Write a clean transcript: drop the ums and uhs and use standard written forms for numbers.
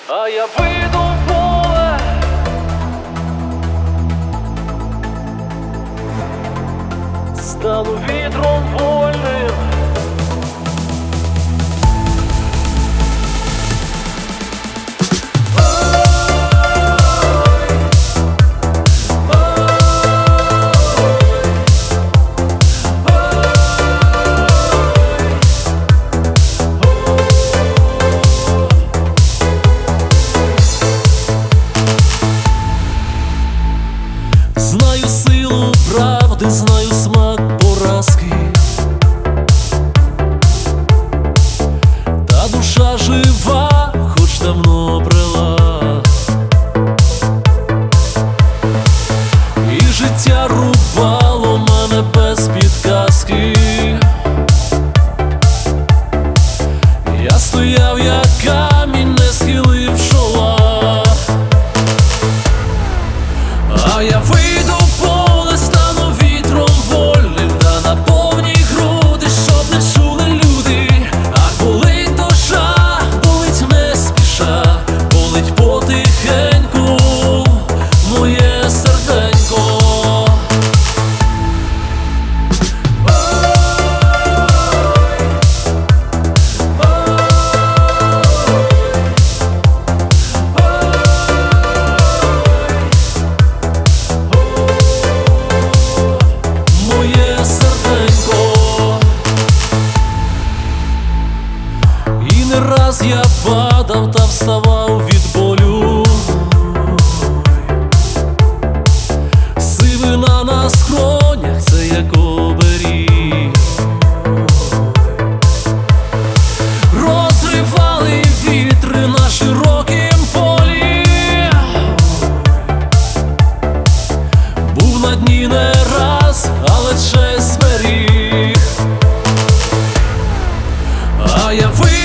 а я вийду в поле, стану вітром вольним. Знаю силу правди, знаю смак поразки, та душа жива, хоч давно брела, і життя рубало мене без підказки. Я стояв як камінь, не схилив чола, а я вийду в поле, стану вітром вольним, та на повні груди, щоб не чули люди. Ах, болить душа, болить не спіша, болить потихеньку моє серденько. І не раз я падав та вставав від болю, сивина на скронях — це як оберіг. Розривали вітри на широкім полі, був на дні не раз, але честь зберіг. А я